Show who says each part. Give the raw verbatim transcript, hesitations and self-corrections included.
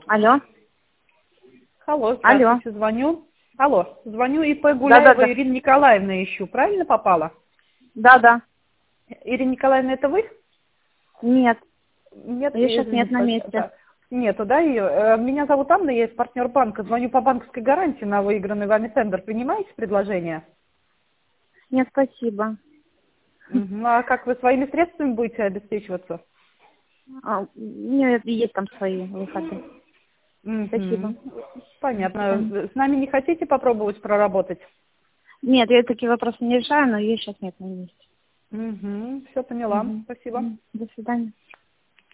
Speaker 1: Алло.
Speaker 2: Алло,
Speaker 1: Алло.
Speaker 2: здравствуйте, звоню. Алло, звоню ИП Гуляева,
Speaker 1: Да, да, да.
Speaker 2: Ирина Николаевна ищу. Правильно попала?
Speaker 1: Да, да.
Speaker 2: Ирина Николаевна, это вы?
Speaker 1: Нет.
Speaker 2: Нет,
Speaker 1: Ее сейчас нет
Speaker 2: извините,
Speaker 1: на месте.
Speaker 2: пожалуйста. Нету, да, ее? Э, Меня зовут Анна, я из партнер банка. Звоню по банковской гарантии на выигранный вами тендер. Принимаете предложение?
Speaker 1: Нет, спасибо.
Speaker 2: Мгм. А как вы своими средствами будете обеспечиваться?
Speaker 1: А, нет, есть там свои выходы. Спасибо.
Speaker 2: Мгм.
Speaker 1: До свидания.
Speaker 2: Понятно. С нами не хотите попробовать проработать?
Speaker 1: Нет, я такие вопросы не решаю, но ее сейчас нет на месте.
Speaker 2: Угу. Все поняла.
Speaker 1: Мгм.
Speaker 2: Спасибо.
Speaker 1: Мгм. До свидания.